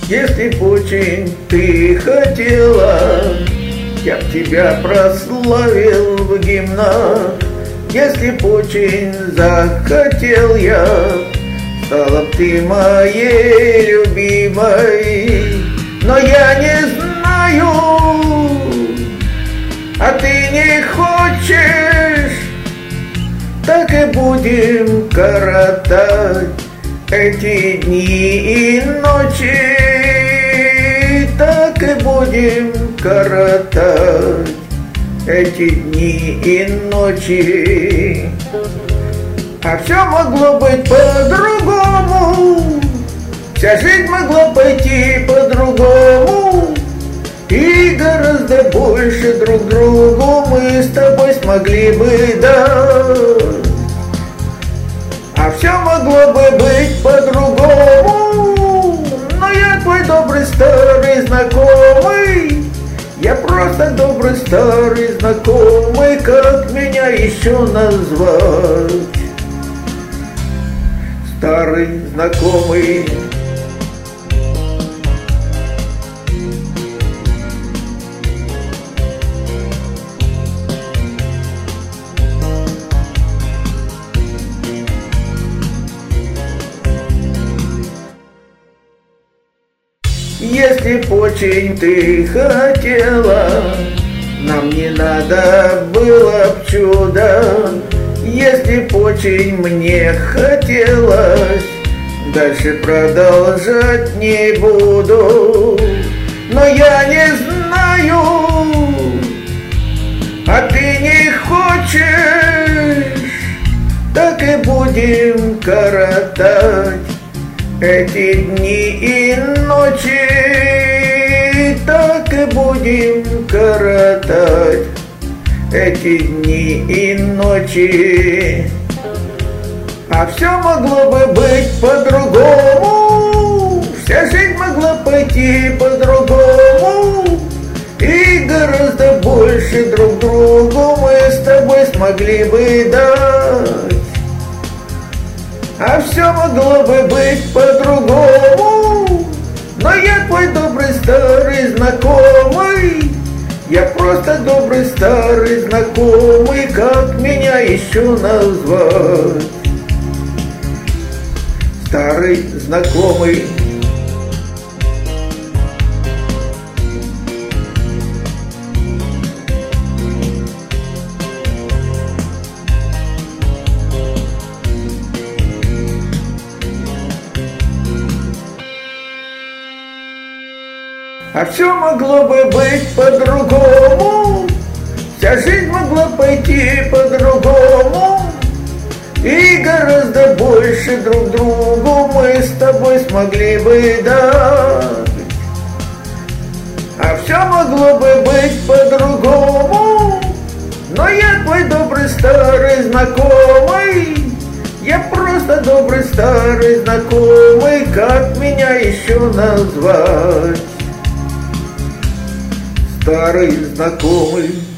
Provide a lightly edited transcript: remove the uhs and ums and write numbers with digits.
Если б очень ты хотела, я б тебя прославил в гимнах. Если б очень захотел я, стала б ты моей любимой. Но я не знаю, а ты не хочешь, так и будем коротать эти дни и ночи. Так и будем коротать эти дни и ночи. А все могло быть по-другому, вся жизнь могла пойти по-другому, и гораздо больше друг другу мы с тобой смогли бы дать. А все могло бы быть по-другому, но я твой добрый старый знакомый. Я просто добрый старый знакомый, как меня еще назвать? Старый знакомый. Если б очень ты хотела, нам не надо было б чуда. Если б очень мне хотелось, дальше продолжать не буду. Но я не знаю, а ты не хочешь, так и будем коротать эти дни и ночи. Так и будем коротать эти дни и ночи. А все могло бы быть по-другому, вся жизнь могла пойти по-другому, и гораздо больше друг другу мы с тобой смогли бы дать. А все могло бы быть по-другому, но я твой добрый старый знакомый. Я просто добрый старый знакомый, как меня еще назвать? Старый знакомый. А все могло бы быть по-другому, вся жизнь могла пойти по-другому, и гораздо больше друг другу мы с тобой смогли бы дать. А все могло бы быть по-другому, но я твой добрый старый знакомый. Я просто добрый старый знакомый, как меня еще назвать? Старый знакомый.